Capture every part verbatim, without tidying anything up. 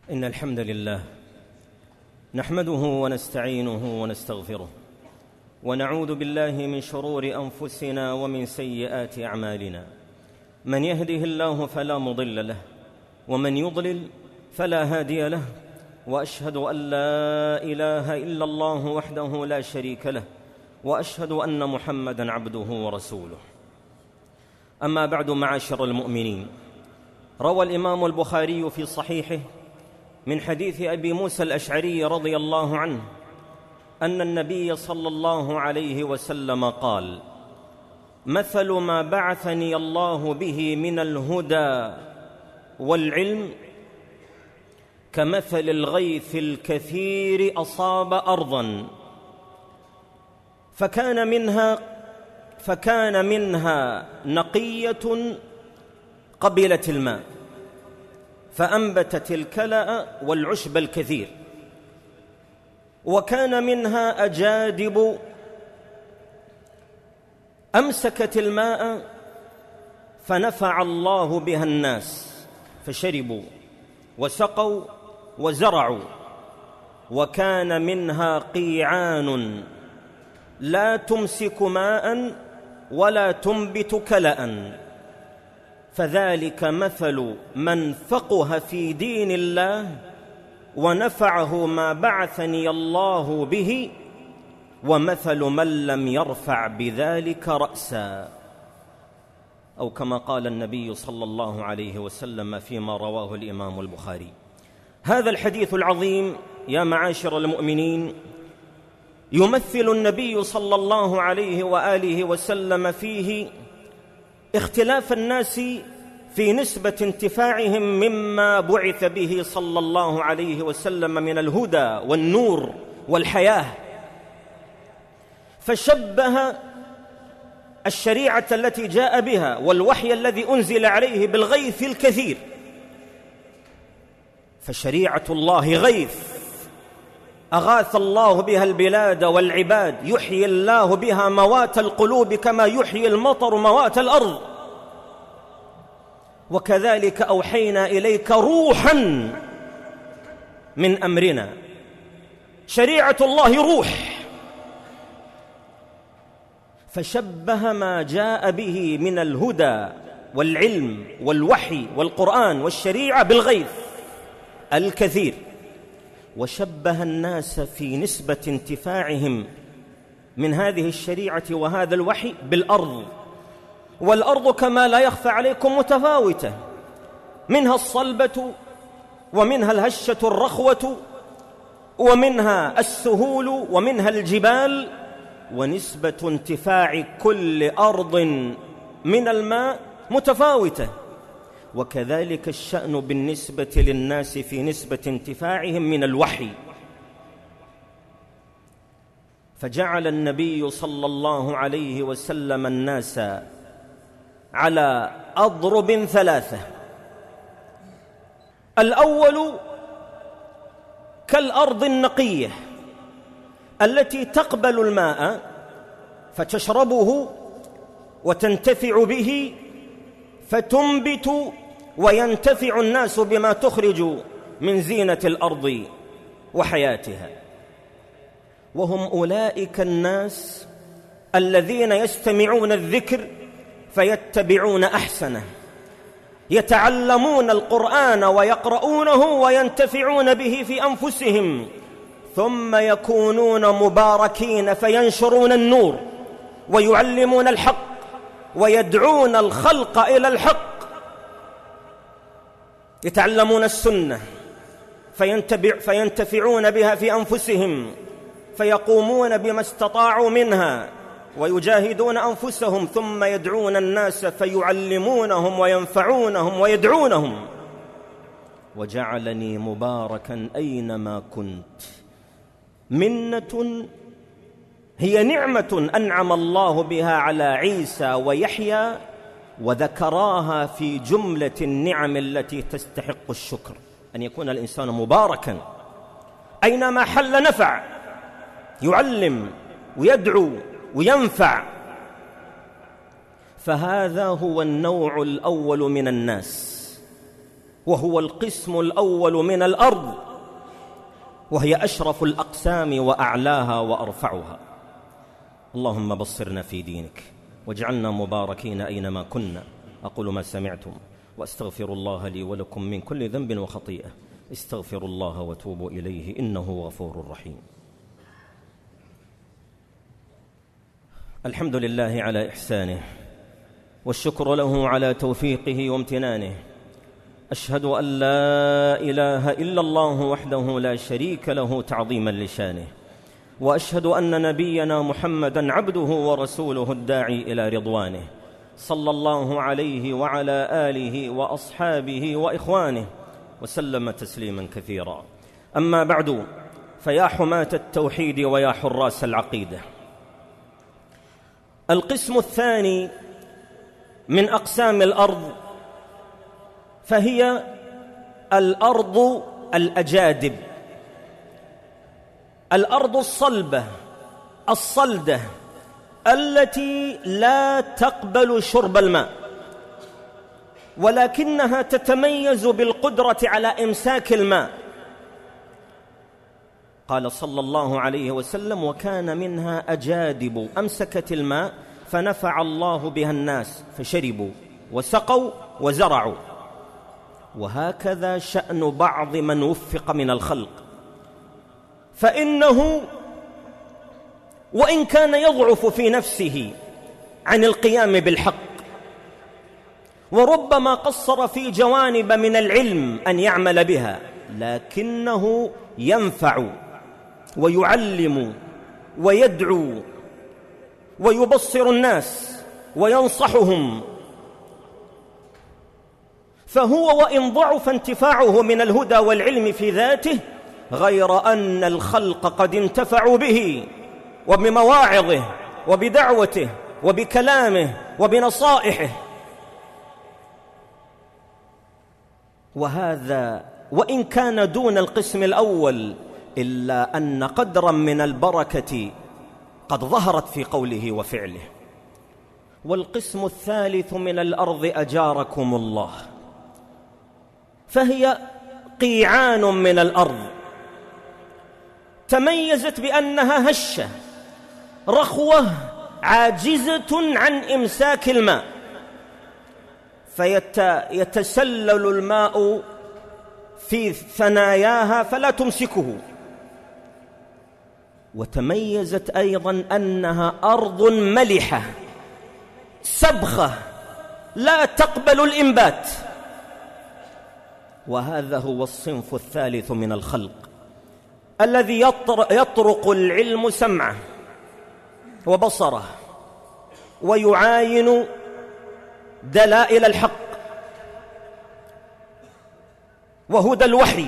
إن الحمد لله نحمده ونستعينه ونستغفره ونعوذ بالله من شرور أنفسنا ومن سيئات أعمالنا. من يهده الله فلا مضل له ومن يضلل فلا هادي له، وأشهد أن لا إله إلا الله وحده لا شريك له، وأشهد أن محمدًا عبده ورسوله. أما بعد، معاشر المؤمنين، روى الإمام البخاري في صحيحه من حديث أبي موسى الأشعري رضي الله عنه أن النبي صلى الله عليه وسلم قال: مثل ما بعثني الله به من الهدى والعلم كمثل الغيث الكثير أصاب أرضا فكان منها فكان منها نقية قبلت الماء فأنبتت الكلأ والعشب الكثير، وكان منها أجادب أمسكت الماء فنفع الله بها الناس فشربوا وسقوا وزرعوا، وكان منها قيعان لا تمسك ماء ولا تنبت كلأ، فذلك مثل من فقه في دين الله ونفعه ما بعثني الله به، ومثل من لم يرفع بذلك رأسا، أو كما قال النبي صلى الله عليه وسلم فيما رواه الإمام البخاري. هذا الحديث العظيم يا معاشر المؤمنين يمثل النبي صلى الله عليه وآله وسلم فيه اختلاف الناس في نسبة انتفاعهم مما بعث به صلى الله عليه وسلم من الهدى والنور والحياة، فشبه الشريعة التي جاء بها والوحي الذي أنزل عليه بالغيث الكثير، فشريعة الله غيث أغاث الله بها البلاد والعباد، يحيي الله بها موات القلوب كما يحيي المطر موات الأرض، وكذلك أوحينا إليك روحا من أمرنا. شريعة الله روح، فشبه ما جاء به من الهدى والعلم والوحي والقرآن والشريعة بالغيث الكثير، وشبه الناس في نسبة انتفاعهم من هذه الشريعة وهذا الوحي بالأرض، والأرض كما لا يخفى عليكم متفاوتة، منها الصلبة ومنها الهشة الرخوة ومنها السهول ومنها الجبال، ونسبة انتفاع كل أرض من الماء متفاوتة، وكذلك الشأن بالنسبة للناس في نسبة انتفاعهم من الوحي. فجعل النبي صلى الله عليه وسلم الناس على أضرب ثلاثة: الأول كالأرض النقية التي تقبل الماء فتشربه وتنتفع به فتنبت وينتفع الناس بما تخرج من زينة الأرض وحياتها، وهم أولئك الناس الذين يستمعون الذكر فيتبعون أحسنه، يتعلمون القرآن ويقرؤونه وينتفعون به في أنفسهم، ثم يكونون مباركين فينشرون النور ويعلمون الحق ويدعون الخلق إلى الحق، يتعلمون السنة فينتبع فينتفعون بها في أنفسهم، فيقومون بما استطاعوا منها ويجاهدون أنفسهم، ثم يدعون الناس فيعلمونهم وينفعونهم ويدعونهم. وجعلني مباركا أينما كنت، منة هي نعمة أنعم الله بها على عيسى ويحيى، وذكراها في جملة النعم التي تستحق الشكر، أن يكون الإنسان مباركا أينما حل نفع، يعلم ويدعو وينفع. فهذا هو النوع الأول من الناس، وهو القسم الأول من الأرض، وهي أشرف الأقسام وأعلاها وأرفعها. اللهم بصرنا في دينك واجعلنا مباركين أينما كنا. أقول ما سمعتم وأستغفر الله لي ولكم من كل ذنب وخطيئة. استغفروا الله وتوبوا إليه إنه غفور رحيم. الحمد لله على إحسانه، والشكر له على توفيقه وامتنانه. أشهد أن لا إله إلا الله وحده لا شريك له تعظيما لشانه، وأشهد أن نبينا محمدًا عبده ورسوله الداعي إلى رضوانه، صلى الله عليه وعلى آله وأصحابه وإخوانه وسلم تسليما كثيرا. أما بعد، فيا حماة التوحيد ويا حراس العقيدة، القسم الثاني من أقسام الأرض فهي الأرض الأجادب، الأرض الصلبة الصلدة التي لا تقبل شرب الماء، ولكنها تتميز بالقدرة على إمساك الماء. قال صلى الله عليه وسلم: وكان منها أجادب أمسكت الماء فنفع الله بها الناس فشربوا وسقوا وزرعوا. وهكذا شأن بعض من وفق من الخلق، فإنه وإن كان يضعف في نفسه عن القيام بالحق، وربما قصر في جوانب من العلم أن يعمل بها، لكنه ينفع ويعلم ويدعو ويبصر الناس وينصحهم. فهو وإن ضعف انتفاعه من الهدى والعلم في ذاته، غير أن الخلق قد انتفعوا به وبمواعظه وبدعوته وبكلامه وبنصائحه. وهذا وإن كان دون القسم الأول، إلا أن قدرا من البركة قد ظهرت في قوله وفعله. والقسم الثالث من الأرض أجاركم الله، فهي قيعان من الأرض تميزت بأنها هشة رخوة عاجزة عن إمساك الماء، فيتسلل الماء في ثناياها فلا تمسكه. وتميزت أيضا أنها أرض ملحة سبخة لا تقبل الإنبات. وهذا هو الصنف الثالث من الخلق الذي يطرق العلم سمعه وبصره ويعاين دلائل الحق وهدى الوحي،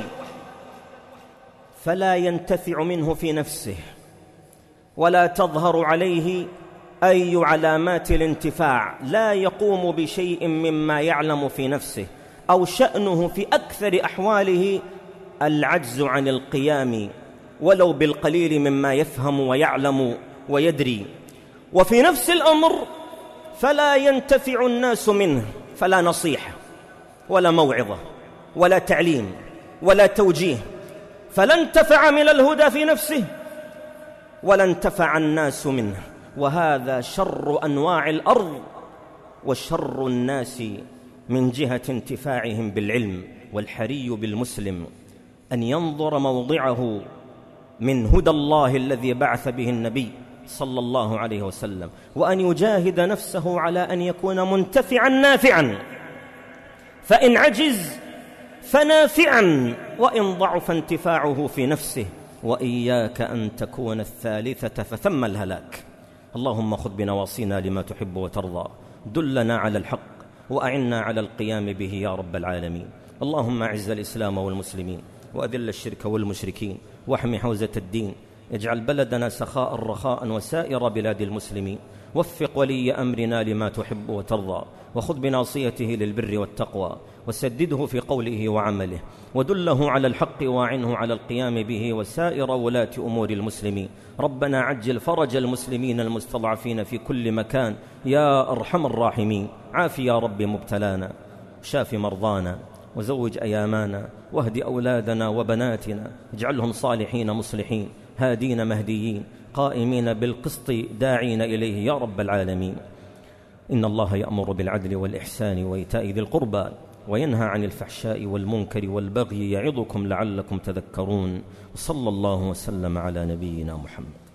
فلا ينتفع منه في نفسه ولا تظهر عليه أي علامات الانتفاع، لا يقوم بشيء مما يعلم في نفسه، أو شأنه في أكثر أحواله العجز عن القيام ولو بالقليل مما يفهم ويعلم ويدري. وفي نفس الأمر فلا ينتفع الناس منه، فلا نصيحة ولا موعظة ولا تعليم ولا توجيه، فلا انتفع من الهدى في نفسه ولا انتفع الناس منه. وهذا شر أنواع الأرض وشر الناس من جهة انتفاعهم بالعلم. والحري بالمسلم أن ينظر موضعه من هدى الله الذي بعث به النبي صلى الله عليه وسلم، وأن يجاهد نفسه على أن يكون منتفعا نافعا، فإن عجز فنافعا، وإن ضعف انتفاعه في نفسه. وإياك أن تكون الثالثة فثم الهلاك. اللهم خذ بنواصينا لما تحب وترضى، دلنا على الحق وأعنا على القيام به يا رب العالمين. اللهم أعز الإسلام والمسلمين وأذل الشرك والمشركين واحم حوزة الدين. اجعل بلدنا سخاء رخاء وسائر بلاد المسلمين. وفق ولي أمرنا لما تحب وترضى، وخذ بناصيته للبر والتقوى، وسدده في قوله وعمله، ودله على الحق واعنه على القيام به وسائر ولاة أمور المسلمين. ربنا عجل فرج المسلمين المستضعفين في كل مكان يا أرحم الراحمين. عاف يا رب مبتلانا، شاف مرضانا، وزوج أيامانا، واهد أولادنا وبناتنا، اجعلهم صالحين مصلحين هادين مهديين قائمين بالقسط داعين إليه يا رب العالمين. إن الله يأمر بالعدل والإحسان وإيتاء ذي القربى وينهى عن الفحشاء والمنكر والبغي يعظكم لعلكم تذكرون. وصلى الله وسلم على نبينا محمد.